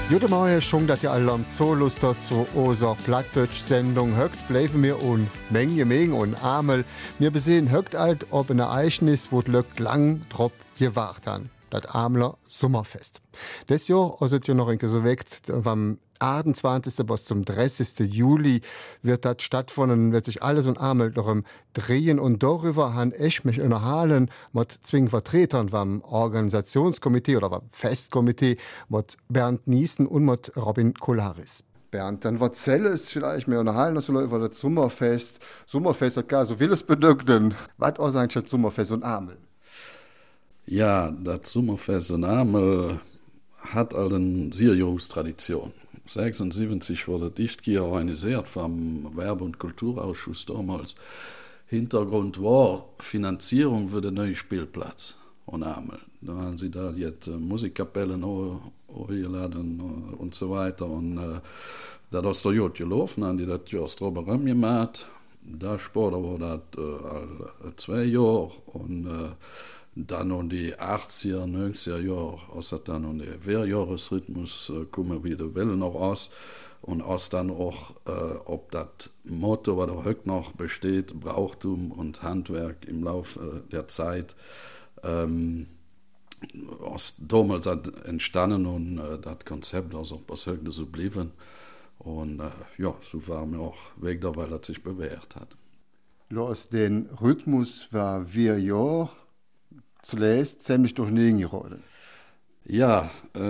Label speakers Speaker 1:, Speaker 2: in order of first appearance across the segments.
Speaker 1: Jede Mal schon, dass ihr alle am Zooluster zu unserer Plattdeutsch-Sendung höckt, bleiben wir und Menge und Amel. Wir besehen höckt alt, ob ein Ereignis, wo die lang drauf gewartet haben. Das Amler Sommerfest. Das Jahr ist es ja noch ein so weckt, am 28. bis zum 30. Juli wird das stattfinden, wird sich alles und Amel darum drehen und darüber han ich mich unterhalten mit zwingen Vertretern vom Organisationskomitee oder vom Festkomitee mit Bernd Niesen und mit Robin Kolaris. Bernd, dann wird es vielleicht mehr unterhalten also über das Sommerfest. Sommerfest hat gar so vieles bedeuten. Was ist eigentlich das Sommerfest und Amel?
Speaker 2: Ja, das Sommerfest in Amel hat eine seriöse Tradition. 1976 wurde dicht organisiert vom Werbe- und Kulturausschuss damals. Hintergrund war Finanzierung für den neuen Spielplatz in Amel. Da haben sie da jetzt Musikkapellen hochgeladen und so weiter. Und da ist der gut gelaufen, haben die das Jahr drüber gemacht. Da später war das all 2 Jahre und dann um die 80er, 90er Jahre, aus dann um den Wehrjahresrhythmus kommen wieder Wellen noch aus. Und aus dann auch, ob das Motto, was heute noch besteht, Brauchtum und Handwerk im Laufe der Zeit, aus damals entstanden und das Konzept, also was heute so blieben. Und ja, so waren wir auch weg da, weil das sich bewährt hat.
Speaker 1: Aus den Rhythmus war wir ja zuletzt ziemlich durchnehmen geraten.
Speaker 2: Ja,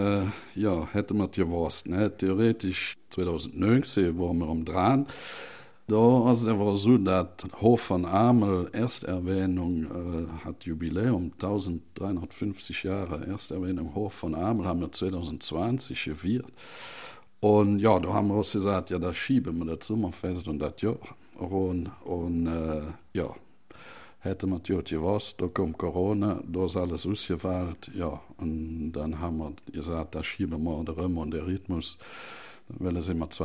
Speaker 2: hätte man gewusst. Ne? Theoretisch 2019 waren wir dran. Da war so, dass Hof von Amel Ersterwähnung hat Jubiläum, 1350 Jahre Ersterwähnung Hof von Amel haben wir 2020 gefeiert. Und ja, da haben wir uns gesagt, ja, da schieben wir das Sommerfest und das Jahr. Und ja, hätte man ja gewusst, da kommt Corona, da ist alles ausgefallen, ja, und dann haben wir gesagt, da schieben wir den Römer und den Rhythmus, weil es immer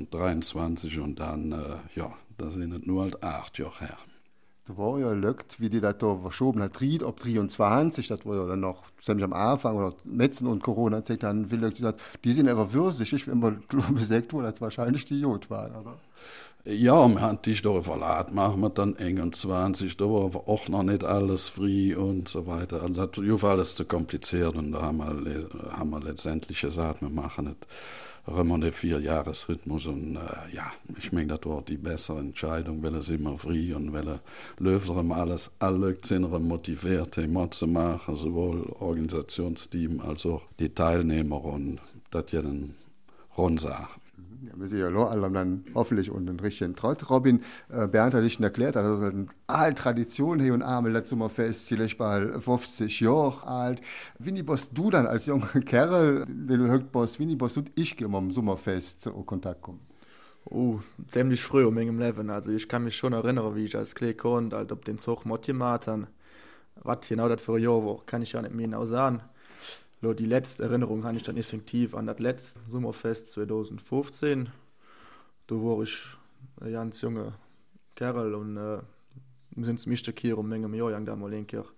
Speaker 2: 2023 und dann, ja, da sind es nur halt 8 Jahre her.
Speaker 1: Da war ja lückt, wie die das da verschoben hat, Ried ob 23, das war ja dann noch ziemlich am Anfang, oder Metzen und Corona, dann will ich gesagt, die sind aber würzig, ich immer gesagt wurde, das wahrscheinlich die Jod waren, oder?
Speaker 2: Ja, wir haben dich da verladen, machen wir dann 21, da war aber auch noch nicht alles frei und so weiter. Also das war alles zu kompliziert und da haben wir letztendlich gesagt, wir machen nicht immer den 4-Jahres-Rhythmus und ja, ich meine, das war die bessere Entscheidung, weil es immer frei und weil Löwen alles alle sind motiviert, die zu machen, sowohl Organisationsteam als auch die Teilnehmer und das ja dann Rundsache.
Speaker 1: Ja, wir sind ja alle dann hoffentlich und den richtigen Trott. Robin, Bernd hat dich schon erklärt, das ist eine alte Tradition hier und Amel, das Sommerfest, vielleicht bald 50 Jahre alt. Wie bist du dann als junger Kerl, wenn du hört bist, wie bist du ich immer am Sommerfest in Kontakt kommen?
Speaker 3: Ziemlich früh um meinem Leben. Also ich kann mich schon erinnern, wie ich als kleiner konnte, halt ob den Zug gemacht habe. Was genau das für ein Jahr war, kann ich ja nicht mehr genau sagen. Die letzte Erinnerung habe ich dann effektiv an das letzte Sommerfest 2015. Da war ich ein ganz junger Kerl und wir sind zum ersten Mal um Menge Jahr da mal ein Jahr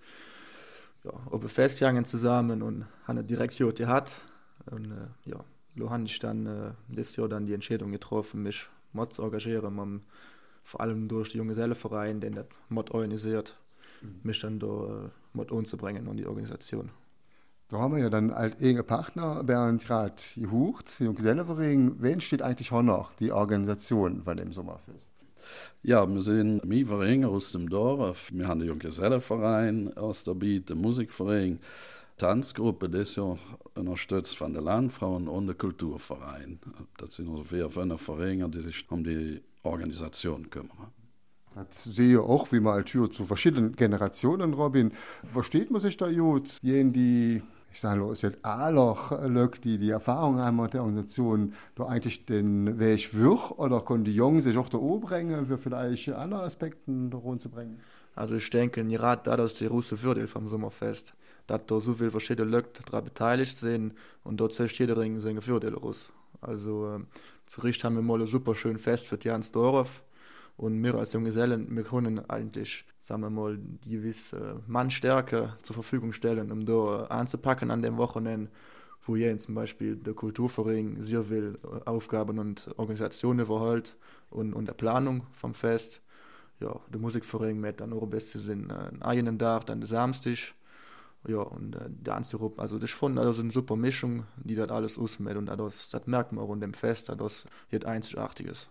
Speaker 3: auf ein Fest gegangen zusammen und haben direkt hier gehabt. Und ja, da habe ich dann das Jahr dann die Entscheidung getroffen, mich mit zu engagieren, vor allem durch den Junggesellenverein, den das mit organisiert, mich dann da mit anzubringen und die Organisation.
Speaker 1: Da haben wir ja dann als enge Partner Bernd gerade gehucht, Junggesellenverein. Wen steht eigentlich auch noch die Organisation von dem Sommerfest?
Speaker 2: Ja, wir sind Vereine aus dem Dorf. Wir haben den Junggesellenverein aus der Biet, den Musikverein, Tanzgruppe, das ist ja unterstützt von der Landfrauen und der Kulturverein. Das sind also 4 Vereine, die sich um die Organisation kümmern.
Speaker 1: Das sehe ich auch, wie man als zu verschiedenen Generationen, Robin, versteht man sich da gut, die ich sage nur, es sind alle Leute, die Erfahrung haben mit der Organisation, da eigentlich den Weg wird, oder können die Jungen sich auch da bringen, für vielleicht andere Aspekte da runterzubringen?
Speaker 3: Also ich denke, gerade das ist die große Vorteil vom Sommerfest, dass da so viele verschiedene Leute daran beteiligt sind und dort zählt jeder seine Vorteile raus. Also zu Recht haben wir mal ein super schönes Fest für die ganze Dorf. Und wir als Junggesellen, wir können eigentlich, sagen wir mal, die gewisse Mannstärke zur Verfügung stellen, um da anzupacken an dem Wochenende wo ihr zum Beispiel der Kulturverein sehr viel Aufgaben und Organisationen überhält und der Planung vom Fest. Ja, der Musikverein mit dann auch ein bisschen einen Tag, dann der Samstag. Ja, und der Anzirop, also das fand also eine super Mischung, die das alles ausmacht und das merkt man auch in dem Fest, das jetzt Einzigartiges.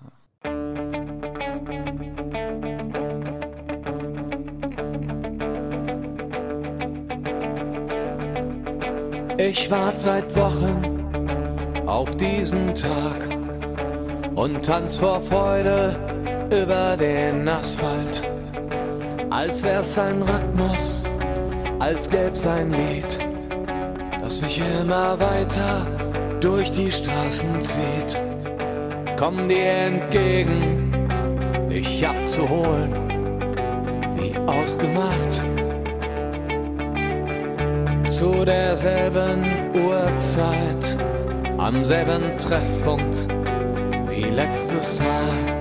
Speaker 4: Ich warte seit Wochen auf diesen Tag und tanz vor Freude über den Asphalt, als wär's ein Rhythmus, als gäb's ein Lied, das mich immer weiter durch die Straßen zieht. Komm dir entgegen, dich abzuholen, wie ausgemacht. Zu derselben Uhrzeit, am selben Treffpunkt wie letztes Mal.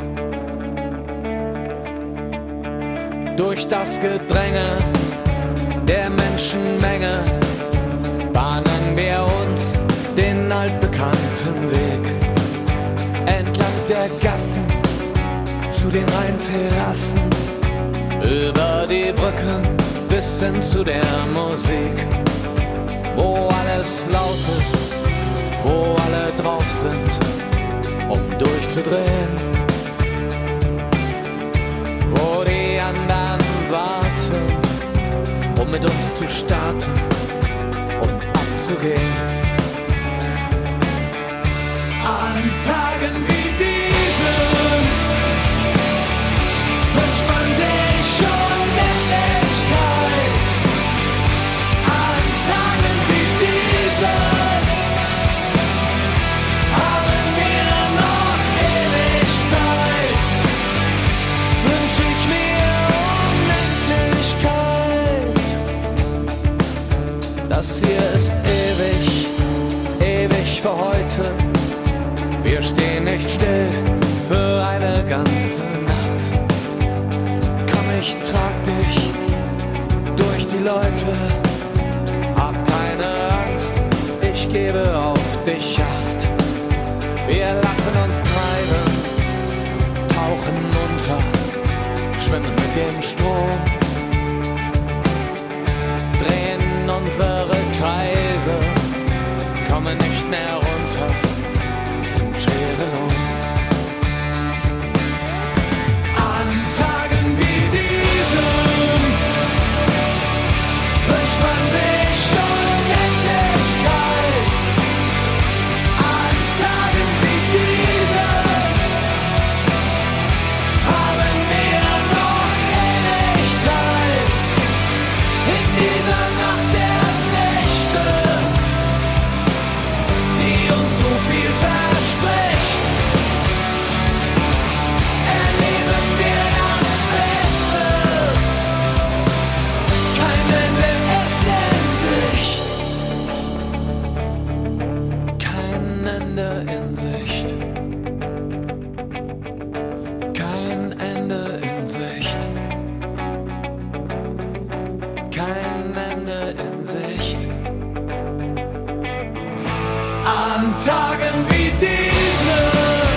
Speaker 4: Durch das Gedränge der Menschenmenge bahnen wir uns den altbekannten Weg. Entlang der Gassen zu den Rheinterrassen, über die Brücken bis hin zu der Musik. Wo alles laut ist, wo alle drauf sind, um durchzudrehen. Wo die anderen warten, um mit uns zu starten und abzugehen. An Tagen wie diesen wünscht man sich schon Endlichkeit. An Tagen wie diesen haben wir noch ewig Zeit. Wünsch ich mir Unendlichkeit. Das hier ist ewig, ewig für heute. Wir stehen nicht still für eine ganze Nacht. Komm, ich trag dich durch die Leute. Hab keine Angst, ich gebe auf dich Acht. Wir lassen uns treiben, tauchen unter, schwimmen mit dem Strom, drehen unsere Kreise, kommen nicht mehr runter, sind schwerelos. An Tagen wie diesen wünscht man sich schon Endlichkeit. An Tagen wie diesen haben wir noch ewig Zeit. In dieser Nacht der Nächte, die uns so viel verspricht, erleben wir das Beste. Kein Ende ist in Sicht. Kein Ende in Sicht. Kein Ende in Sicht. Kein Ende in Sicht. An Tagen wie diesen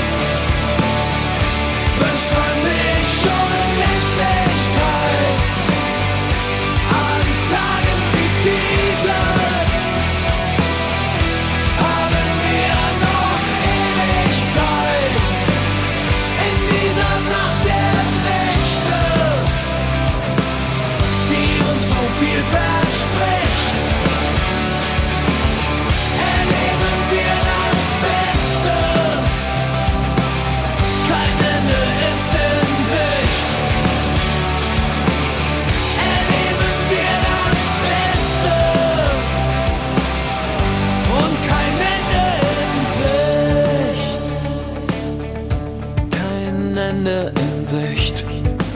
Speaker 4: wünscht man sich schon Endlichkeit. An Tagen wie diesen haben wir noch ewig Zeit. In dieser Nacht der Nächte, die uns so viel verspricht, erleben wir das Beste. Kein Ende ist in Sicht. Erleben wir das Beste. Und kein Ende in Sicht. Kein Ende in Sicht.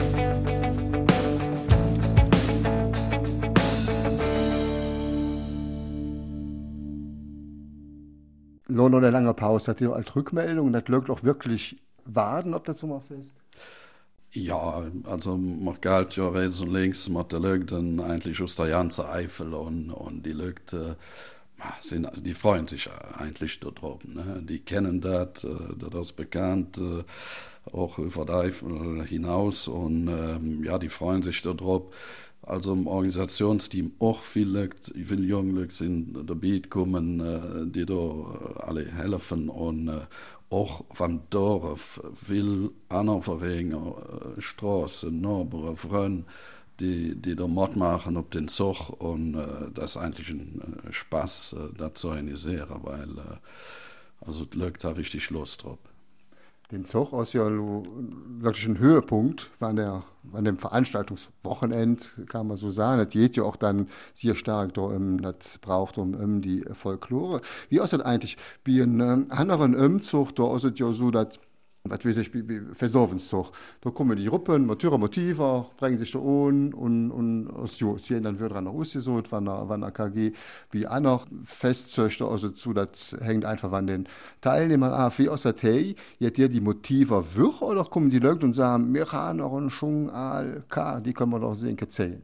Speaker 1: Noch eine lange Pause, hat ihr als Rückmeldung und das lügt auch wirklich warten, ob das Sommerfest?
Speaker 2: Ja, also man galt ja rechts und links, man lügt dann eigentlich aus der ganzen Eifel und die lügt die freuen sich eigentlich darauf. Ne? Die kennen das ist bekannt, auch über die Eifel hinaus und ja, die freuen sich darauf. Also im Organisationsteam auch viele junge Leute sind dabei kommen, die da alle helfen und auch vom Dorf, viel andere Vereine, Straßen, Nachbarn, Freunde, die da mitmachen auf den Zug und das ist eigentlich ein Spaß, das zu organisieren, weil also die Leute da richtig Lust drauf.
Speaker 1: Den Zug ist ja wirklich ein Höhepunkt an dem Veranstaltungswochenend, kann man so sagen. Das geht ja auch dann sehr stark da das braucht die Folklore. Wie ist das eigentlich bei einem anderen Umzug? Da ist es ja so, dass was weiß ich, Versorgungszug. Da kommen die Gruppen, Motive, bringen sich da und so, dann wird dann ausgesucht, wann AKG, wie auch noch Festzüchter, also zu, das hängt einfach an den Teilnehmern ab. Wie aus der Tei, jetzt die Motive wirken oder kommen die Leute und sagen, wir haben noch einen Schwung, die können wir doch sehen, zählen.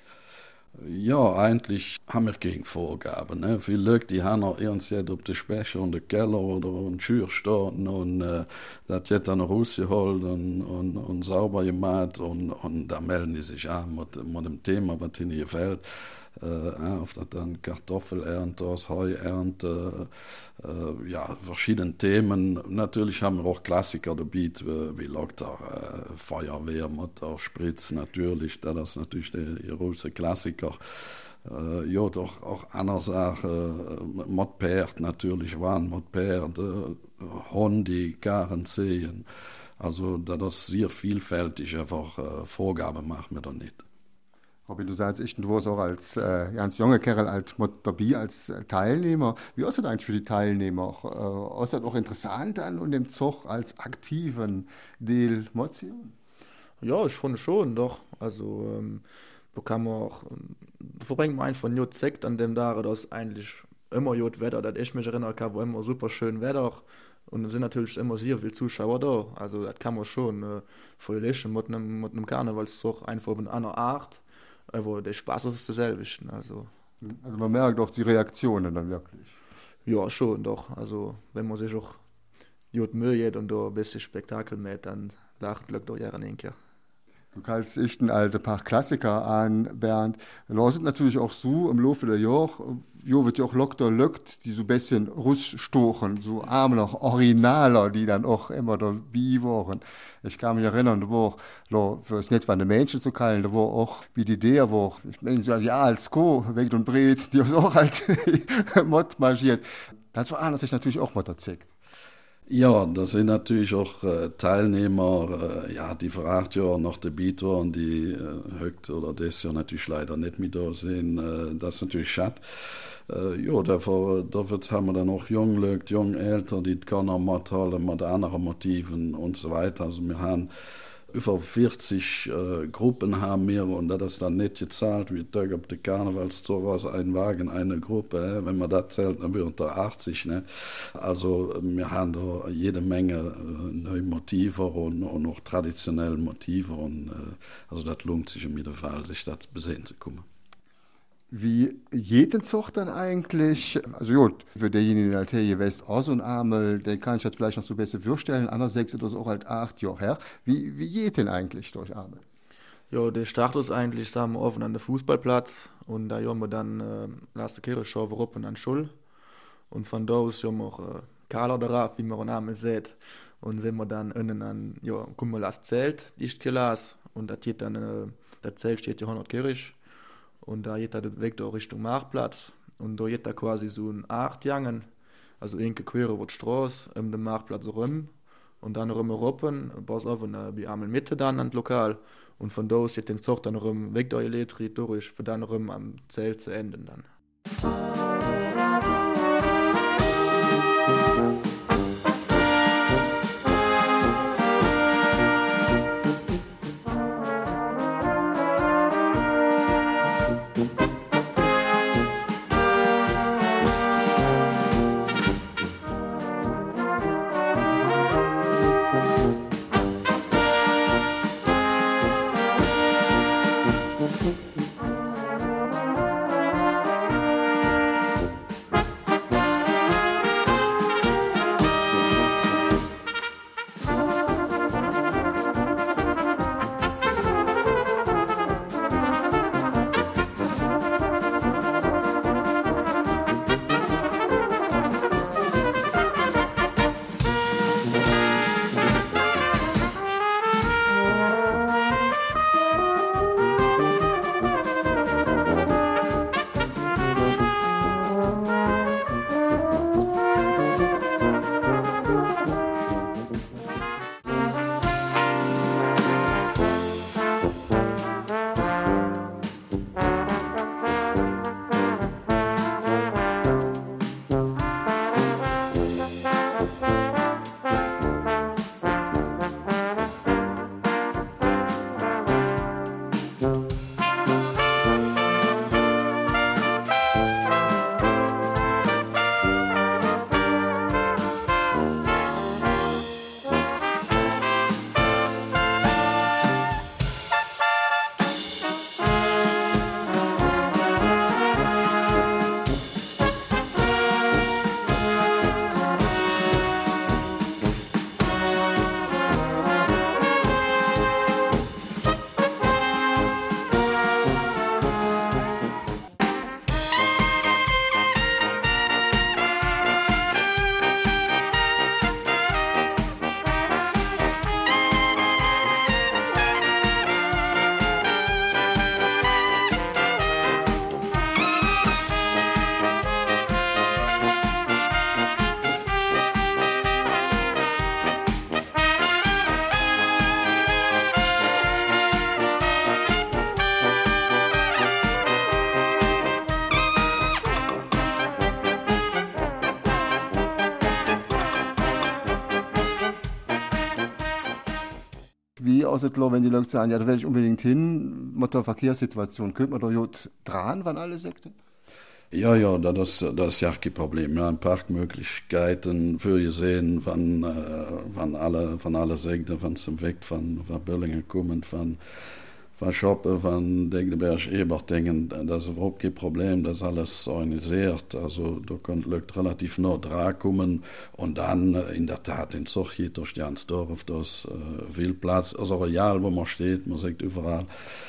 Speaker 2: Ja, eigentlich haben wir keine Vorgaben. Ne? Viele Leute die haben noch ernst auf den Speicher und den Keller oder in der Tür stehen und das wird dann rausgeholt und sauber gemacht und da melden die sich an mit dem Thema, was ihnen gefällt. Auf das dann Kartoffelernte, Heuernte, ja, verschiedene Themen. Natürlich haben wir auch Klassiker dabei, wie Lokter, Feuerwehr, Motorspritz natürlich, das ist natürlich der große Klassiker. Ja, doch auch andere Sachen, Motpferd natürlich waren Motpferd, Hunde, Karenzehen. Also das ist sehr vielfältig, einfach Vorgaben machen wir da nicht.
Speaker 1: Robin, du sagst, du warst auch als ganz junger Kerl als dabei, als Teilnehmer. Wie ist das eigentlich für die Teilnehmer? Ist das auch interessant an und dem Zug als aktiven Teil mitzunehmen?
Speaker 3: Ja, ich finde schon, doch. Also, da kann man auch, verbringt man einfach nur Zeit an dem Tag, dass eigentlich immer gut Wetter, dass ich mich erinnern kann, wo immer super schön Wetter. Und es sind natürlich immer sehr viele Zuschauer da. Also, das kann man schon verlöschen mit einem Karnevalszug einfach in einer Art. Aber der Spaß ist dasselbe. Also
Speaker 1: man merkt auch die Reaktionen dann wirklich.
Speaker 3: Ja, schon doch. Also wenn man sich auch gut Mühe hat und da ein bisschen Spektakel macht, dann lacht Glück doch ja ein.
Speaker 1: Du kannst echt ein alte paar Klassiker an, Bernd. Da ist natürlich auch so im Laufe der Jahre, wird ja auch Lockt, die so ein bisschen rausstochen, so noch originaler, die dann auch immer dabei waren. Ich kann mich erinnern, da für es nicht von den Menschen zu kallen, da war auch wie die Idee, ich meine, ja, als Co, weg und Bret, die haben auch halt Mod marschiert. Das war natürlich auch Mod erzählt.
Speaker 2: Ja, das sind natürlich auch Teilnehmer, ja, die vor 8 Jahren noch dabei waren, die heute oder das Jahr natürlich leider nicht mehr da sind. Das ist natürlich schade. Ja, dafür haben wir dann auch junge Leute, junge Eltern, die können mithalten mit anderen Motiven und so weiter. Also wir haben über 40 Gruppen haben wir und das ist dann nicht gezahlt, wie Tag auf der Karnevalszug was ein Wagen, eine Gruppe. Wenn man das zählt, dann wird da 80. Ne? Also wir haben da jede Menge neue Motive und auch traditionelle Motive. Und, also das lohnt sich in jedem Fall, sich das besehen zu kommen.
Speaker 1: Wie jeden Zug dann eigentlich, also gut, für derjenige, der hier West aus und Amel, den kann ich das vielleicht noch so besser vorstellen, andererseits ist das auch halt 8 Jahre her. Wie geht denn eigentlich durch Amel?
Speaker 3: Ja, der Start ist eigentlich, sagen wir, offen an der Fußballplatz und da haben wir dann letzte Kirche Ruppen an Schul und von da aus haben wir auch Kader darauf, wie man den Namen sieht und sind wir dann innen an, ja, kommen wir das Zelt, dicht gelassen und das geht dann, das Zelt steht ja 100 Kirche. Und da geht der Weg da Richtung Marktplatz. Und da geht da quasi so ein 8 Jangen, also eine quer über die Straße, um den Marktplatz rum. Und dann rum Ruppen, pass auf, und bei einmal Mitte dann an das Lokal. Und von da aus geht den Zug dann rum, weg da Elektrik durch, für dann rum am Zelt zu enden dann.
Speaker 1: wie aussiehtlo, wenn die Leute sagen, ja, da will ich unbedingt hin, mit der Verkehrssituation, könnte man da jod dran, wann alle Sekte?
Speaker 2: Ja, das ist ja kein Problem. Ja, Parkmöglichkeiten für ihr sehen, von alle Sekten, von zum Weg, von Böllingen kommen, von shoppen, von Degneberg, Ebertingen, das ist überhaupt kein Problem, das ist alles organisiert. Also da könnt Leute relativ nah dran kommen und dann in der Tat in Zug hier durch Jansdorf, das viel Platz, also real, wo man steht, man sieht überall.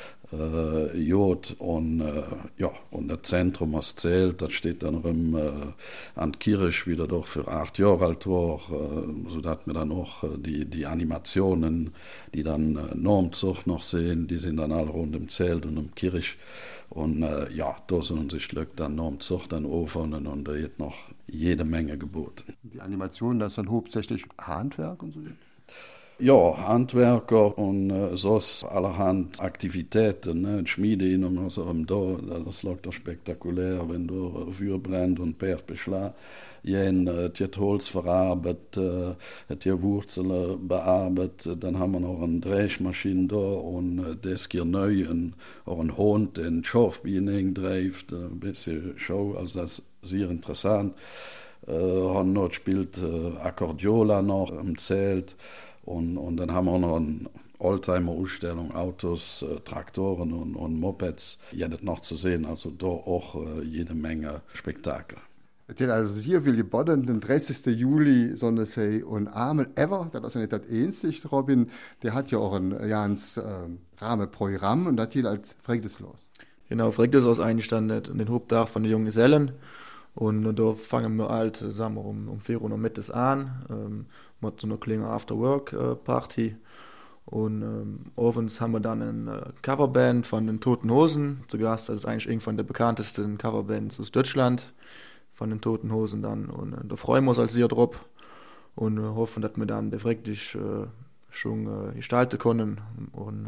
Speaker 2: Jod und das Zentrum, was zählt, das steht dann an Kirch wieder doch für 8 Jahre alt war, sodass wir dann auch die Animationen, die dann Normzug noch sehen, die sind dann alle rund im Zelt und im Kirch. Und da sollen sich Leute dann Normzug dann aufhören und da wird noch jede Menge geboten.
Speaker 1: Die Animationen, das ist dann hauptsächlich Handwerk und so?
Speaker 2: Ja, Handwerker und sonst allerhand Aktivitäten, ne? Schmiede in unserem Dorf, das läuft doch spektakulär, wenn du Feuer brennt und Pferd beschlägt. Die Holz verarbeitet, die Wurzeln bearbeitet, dann haben wir noch eine Drehmaschine da und das hier neu, auch ein Hund, der ein Schafbienen treibt, ein bisschen Show, also das ist sehr interessant. Noch spielt Akkordeola noch im Zelt. Und dann haben wir noch eine Oldtimer-Ausstellung, Autos, Traktoren und Mopeds. Ja, das noch zu sehen, also da auch jede Menge Spektakel.
Speaker 1: Also hier will geboten, den 30. Juli, Sonnesee und Amel Ever, das ist ja nicht das Einzige, Robin, der hat ja auch ein ganz Rahmenprogramm und das hier halt fragt es los.
Speaker 3: Genau, fragt es aus eingestanden, den Haupttag von den jungen Gesellen. Und da fangen wir halt zusammen um 4 Uhr mittags an, mit so einer kleinen After-Work-Party. Und abends haben wir dann eine Coverband von den Toten Hosen zu Gast. Das ist eigentlich irgendwann der bekanntesten Coverband aus Deutschland, von den Toten Hosen dann. Und da freuen wir uns als sehr drauf und hoffen, dass wir dann wirklich schon gestalten können. Und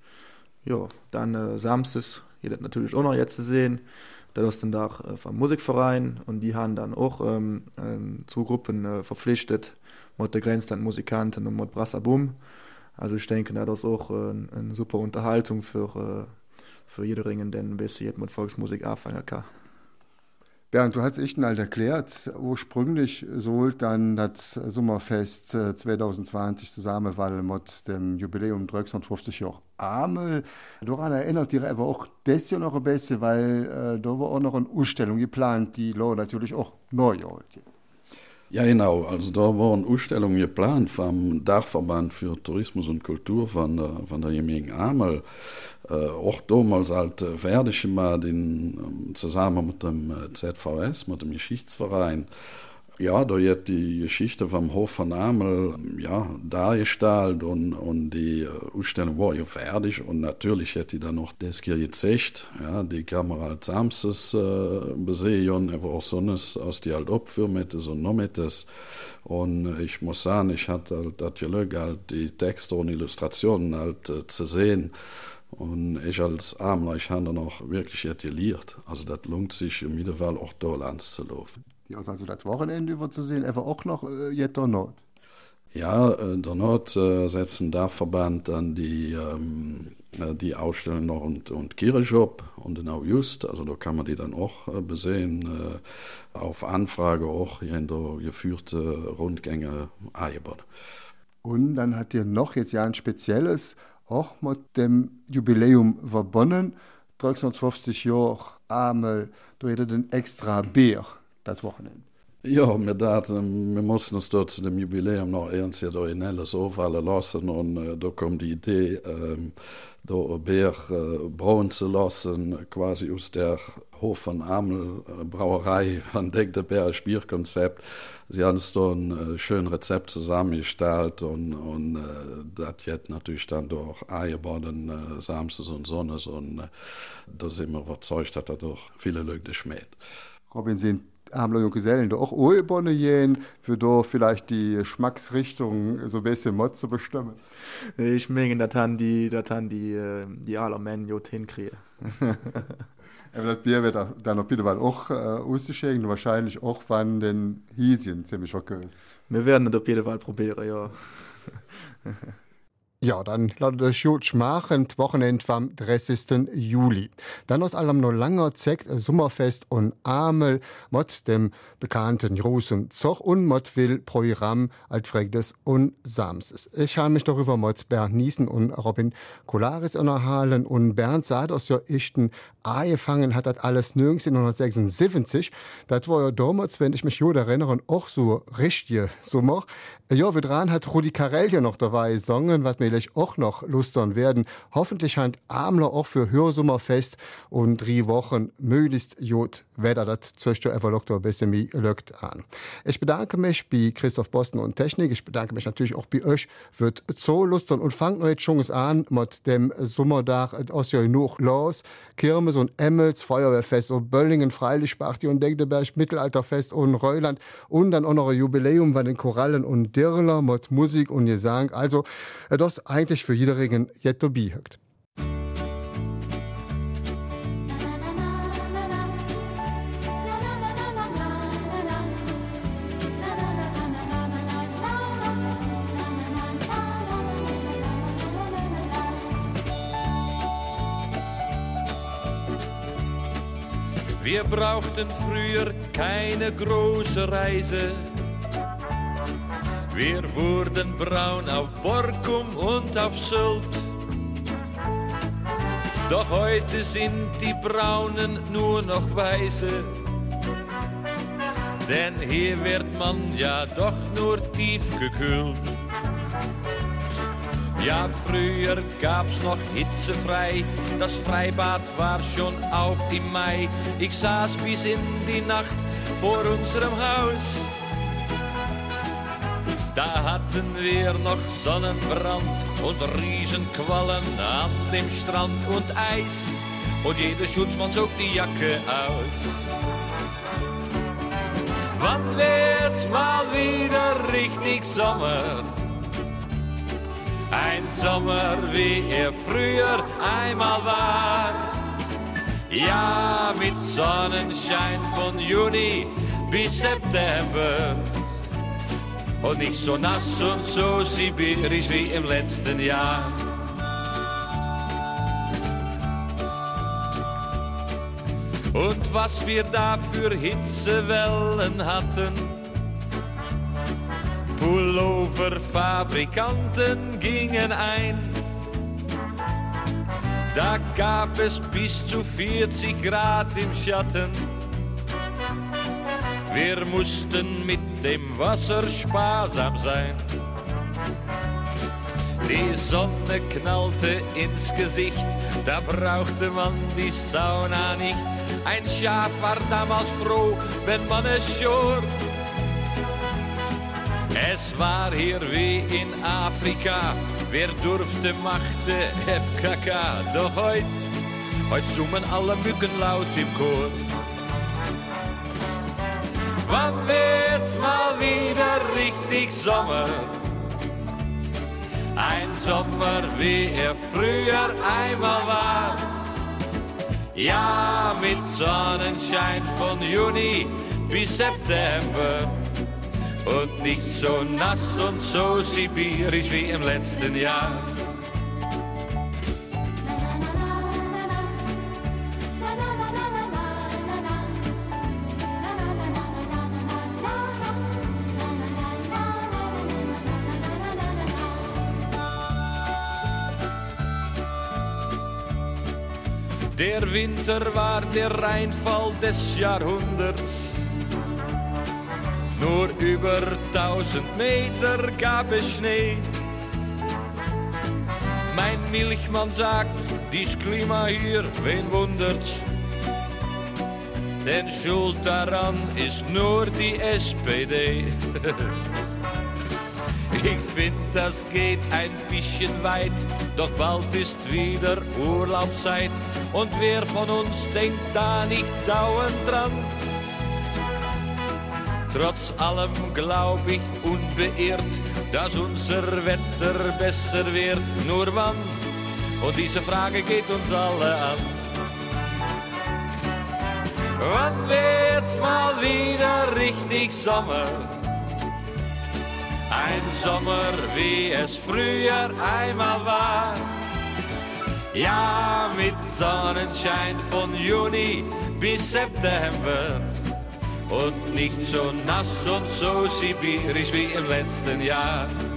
Speaker 3: dann samstags, ihr das natürlich auch noch jetzt zu sehen. Das ist dann da vom Musikverein und die haben dann auch 2 Gruppen verpflichtet, mit der Grenzland Musikanten und mit Brassabum. Also ich denke, das ist auch eine super Unterhaltung für jederingen, der ein bisschen mit Volksmusik anfangen kann.
Speaker 1: Bernd, du hast echt mal erklärt, ursprünglich sollte dann das Sommerfest 2020 zusammen, weil mit dem Jubiläum 350 Jahre Amel. Daran erinnert ihr aber auch das Jahr noch ein bisschen, weil da war auch noch eine Ausstellung geplant, die natürlich auch neu ist.
Speaker 2: Ja, genau. Also da waren Ausstellungen geplant vom Dachverband für Tourismus und Kultur von der Gemeinde Amel. Auch damals halt fertig gemacht zusammen mit dem ZVS, mit dem Geschichtsverein. Ja, da hat die Geschichte vom Hof von Amel dargestellt und die Ausstellung war ja fertig und natürlich hätte die dann noch das hier gezeigt. Ja, die kann man halt samstags besehen, aber auch sonst aus die halt abführmittes und nachmittags. Und ich muss sagen, ich hatte halt das Glück, halt die Texte und Illustrationen halt zu sehen. Und ich als Amler, ich habe dann auch wirklich gelernt. Also das lohnt sich im Fall auch da lang zu laufen.
Speaker 1: Die ist also das Wochenende über zu sehen, aber auch noch jetzt der Nord.
Speaker 2: Ja, der Nord setzt ein Dachverband dann die Ausstellung noch und Kirche ab und in August, also da kann man die dann auch besehen, auf Anfrage auch in der geführte Rundgänge eingebaut.
Speaker 1: Und dann hat ihr noch jetzt ja ein spezielles, auch mit dem Jubiläum verbunden, 350 Jahre Amel, da hätte den extra Bier. Das Wochenende.
Speaker 2: Ja, wir mussten uns dort zu dem Jubiläum noch ernst originelles auffallen lassen und da kam die Idee, da ein Bier brauen zu lassen, quasi aus der Hof von Amel Brauerei von Degneberg Bierkonzept. Sie haben es da ein schönes Rezept zusammengestellt und das hat natürlich dann auch eingebauten samstags und sonntags und da sind wir überzeugt, dass das auch viele Leute schmeckt.
Speaker 1: Robin, sind Amler und Gesellen da auch Ohlbonne gehen, für da vielleicht die Geschmacksrichtung so ein bisschen Mod zu bestimmen?
Speaker 3: Ich meine, das haben die aller Männer gut hinkriegen.
Speaker 1: Aber das Bier wird dann noch bitte mal auch ausgeschenkt und wahrscheinlich auch wann den Hiesien ziemlich verkürzt.
Speaker 3: Wir werden das auf jeden Fall probieren, ja.
Speaker 1: Ja, dann lautet es gut schmachen, Wochenende vom 30. Juli. Dann aus allem noch langer Zeit Sommerfest und Amel mit dem bekannten großen Zug und mit will Programm Altfredes und Samses. Ich habe mich darüber mit Bernd Niesen und Robin Kolaris unterhalten und Bernd sagt aus der echten angefangen hat das alles 1976. Das war ja damals, wenn ich mich gut erinnere, auch so richtig Sommer. Ja, wie dran hat Rudi Carell hier noch dabei gesungen, was mir auch noch lustern werden. Hoffentlich hat Amler auch für Hörsommerfest und 3 Wochen möglichst gut Wetter, das zöchte einfach noch ein bisschen mehr lückt an. Ich bedanke mich bei Christoph Boston und Technik. Ich bedanke mich natürlich auch bei euch, wird so lustern und fangt noch jetzt schon an mit dem Sommertag aus ja noch los. Kirmes und Emmels, Feuerwehrfest und Böllingen, Freilichtparty und Degdeberg, Mittelalterfest und Reuland und dann auch noch ein Jubiläum bei den Korallen und Dirler mit Musik und Gesang. Also, das eigentlich für jederingen jetzt dabei hört.
Speaker 4: Wir brauchten früher keine große Reise. Wir wurden braun auf Borkum und auf Sylt. Doch heute sind die Braunen nur noch weiße. Denn hier wird man ja doch nur tief gekühlt. Ja, früher gab's noch hitzefrei, das Freibad war schon auf im Mai. Ich saß bis in die Nacht vor unserem Haus. Da hatten wir noch Sonnenbrand und Riesenquallen an dem Strand und Eis. Und jeder Schutzmann zog die Jacke aus. Wann wird's mal wieder richtig Sommer? Ein Sommer, wie er früher einmal war. Ja, mit Sonnenschein von Juni bis September. Und nicht so nass und so sibirisch wie im letzten Jahr. Und was wir da für Hitzewellen hatten. Pulloverfabrikanten gingen ein. Da gab es bis zu 40 Grad im Schatten. Wir mussten mit dem Wasser sparsam sein. Die Sonne knallte ins Gesicht, da brauchte man die Sauna nicht. Ein Schaf war damals froh, wenn man es schor. Es war hier wie in Afrika, wer durfte, machte FKK. Doch heut summen alle Mücken laut im Chor. Wann wird's mal wieder richtig Sommer? Ein Sommer, wie er früher einmal war. Ja, mit Sonnenschein von Juni bis September. Und nicht so nass und so sibirisch wie im letzten Jahr. Der Winter war der Reinfall des Jahrhunderts. Nur über 1000 Meter gab es Schnee. Mein Milchmann sagt, dies Klima hier, wen wundert's? Denn schuld daran ist nur die SPD. Ich find, das geht ein bisschen weit, doch bald ist wieder Urlaubszeit. Und wer von uns denkt da nicht dauernd dran? Trotz allem glaub ich unbeirrt, dass unser Wetter besser wird. Nur wann? Und diese Frage geht uns alle an. Wann wird's mal wieder richtig Sommer?
Speaker 5: Ein Sommer, wie es früher einmal war. Ja, mit Sonnenschein von Juni bis September. Und nicht so nass und so sibirisch wie im letzten Jahr.